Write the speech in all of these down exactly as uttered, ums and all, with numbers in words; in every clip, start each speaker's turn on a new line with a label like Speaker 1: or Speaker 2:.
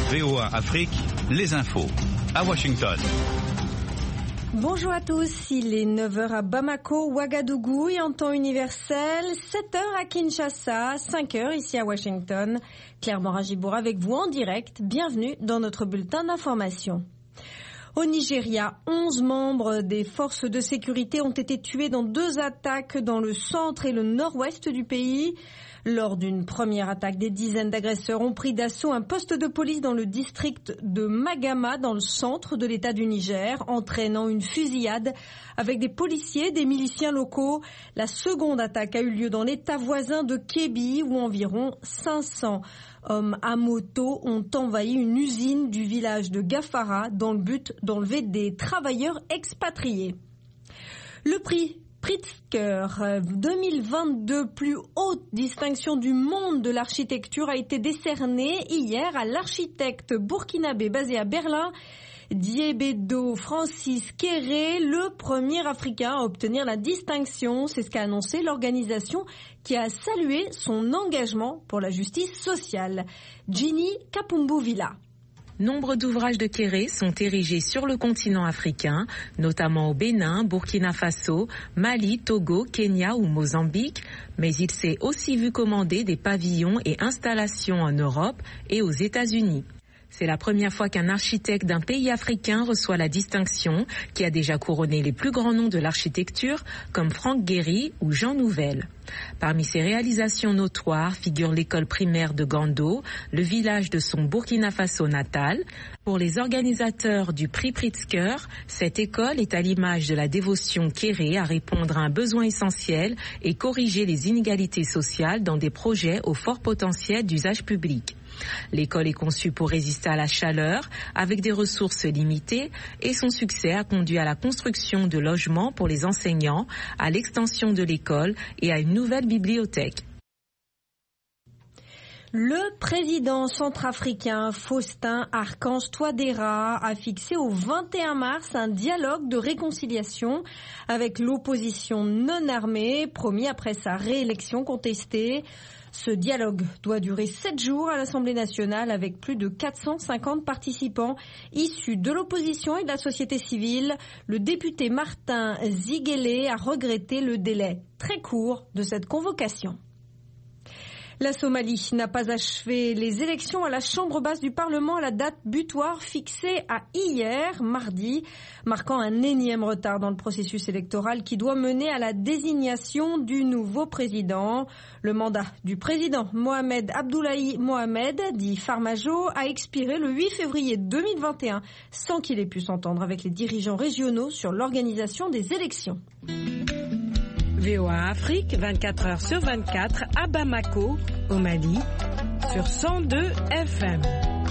Speaker 1: V O A Afrique, les infos. À Washington.
Speaker 2: Bonjour à tous, il est neuf heures à Bamako, Ouagadougou et en temps universel, sept heures à Kinshasa, cinq heures ici à Washington. Claire Morin-Gibour avec vous en direct, bienvenue dans notre bulletin d'information. Au Nigeria, onze membres des forces de sécurité ont été tués dans deux attaques dans le centre et le nord-ouest du pays. Lors d'une première attaque, des dizaines d'agresseurs ont pris d'assaut un poste de police dans le district de Magama, dans le centre de l'État du Niger, entraînant une fusillade avec des policiers, des miliciens locaux. La seconde attaque a eu lieu dans l'État voisin de Kebbi, où environ cinq cents hommes à moto ont envahi une usine du village de Gafara dans le but d'enlever des travailleurs expatriés. Le prix Pritzker deux mille vingt-deux, plus haute distinction du monde de l'architecture, a été décernée hier à l'architecte burkinabé basé à Berlin, Diébedo Francis Kéré, le premier Africain à obtenir la distinction. C'est ce qu'a annoncé l'organisation qui a salué son engagement pour la justice sociale. Ginny Kapumbu-Villa.
Speaker 3: Nombre d'ouvrages de Kéré sont érigés sur le continent africain, notamment au Bénin, Burkina Faso, Mali, Togo, Kenya ou Mozambique, mais il s'est aussi vu commander des pavillons et installations en Europe et aux États-Unis. C'est la première fois qu'un architecte d'un pays africain reçoit la distinction, qui a déjà couronné les plus grands noms de l'architecture, comme Franck Gehry ou Jean Nouvel. Parmi ses réalisations notoires figure l'école primaire de Gando, le village de son Burkina Faso natal. Pour les organisateurs du prix Pritzker, cette école est à l'image de la dévotion Kéré à répondre à un besoin essentiel et corriger les inégalités sociales dans des projets au fort potentiel d'usage public. L'école est conçue pour résister à la chaleur avec des ressources limitées et son succès a conduit à la construction de logements pour les enseignants, à l'extension de l'école et à une nouvelle bibliothèque.
Speaker 2: Le président centrafricain Faustin Archange Touadéra a fixé au vingt et un mars un dialogue de réconciliation avec l'opposition non armée, promis après sa réélection contestée. Ce dialogue doit durer sept jours à l'Assemblée nationale avec plus de quatre cent cinquante participants issus de l'opposition et de la société civile. Le député Martin Ziguélé a regretté le délai très court de cette convocation. La Somalie n'a pas achevé les élections à la Chambre basse du Parlement à la date butoir fixée à hier, mardi, marquant un énième retard dans le processus électoral qui doit mener à la désignation du nouveau président. Le mandat du président Mohamed Abdoulaye Mohamed, dit Farmajo, a expiré le huit février deux mille vingt et un sans qu'il ait pu s'entendre avec les dirigeants régionaux sur l'organisation des élections.
Speaker 4: V O A Afrique, vingt-quatre heures sur vingt-quatre, à Bamako, au Mali, sur cent deux F M.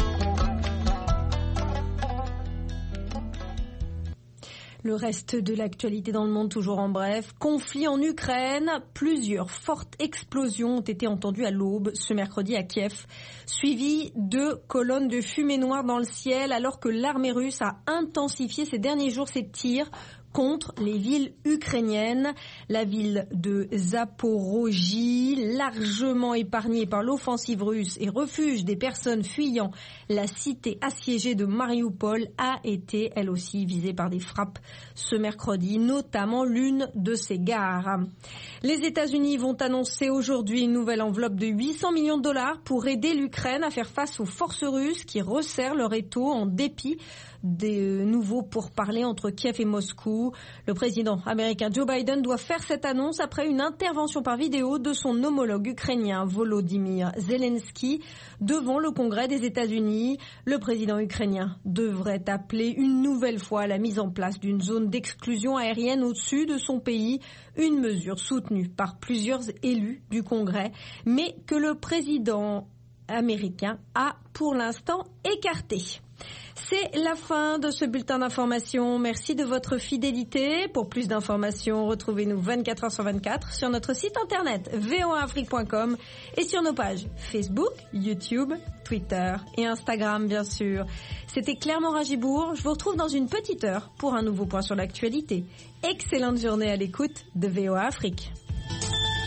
Speaker 2: Le reste de l'actualité dans le monde, toujours en bref. Conflit en Ukraine. Plusieurs fortes explosions ont été entendues à l'aube ce mercredi à Kiev, suivies de colonnes de fumée noire dans le ciel, alors que l'armée russe a intensifié ces derniers jours ses tirs contre les villes ukrainiennes. La ville de Zaporojie, largement épargnée par l'offensive russe et refuge des personnes fuyant la cité assiégée de Mariupol, a été elle aussi visée par des frappes ce mercredi, notamment l'une de ses gares. Les États-Unis vont annoncer aujourd'hui une nouvelle enveloppe de huit cents millions de dollars pour aider l'Ukraine à faire face aux forces russes qui resserrent leur étau en dépit des nouveaux pourparlers entre Kiev et Moscou. Le président américain Joe Biden doit faire cette annonce après une intervention par vidéo de son homologue ukrainien Volodymyr Zelensky devant le Congrès des États-Unis. Le président ukrainien devrait appeler une nouvelle fois à la mise en place d'une zone d'exclusion aérienne au-dessus de son pays, une mesure soutenue par plusieurs élus du Congrès, mais que le président américain a pour l'instant écarté. C'est la fin de ce bulletin d'information. Merci de votre fidélité. Pour plus d'informations, retrouvez-nous vingt-quatre heures sur vingt-quatre sur notre site internet v o a afrique point com et sur nos pages Facebook, YouTube, Twitter et Instagram, bien sûr. C'était Claire Morin-Gibour. Je vous retrouve dans une petite heure pour un nouveau point sur l'actualité. Excellente journée à l'écoute de V O A Afrique.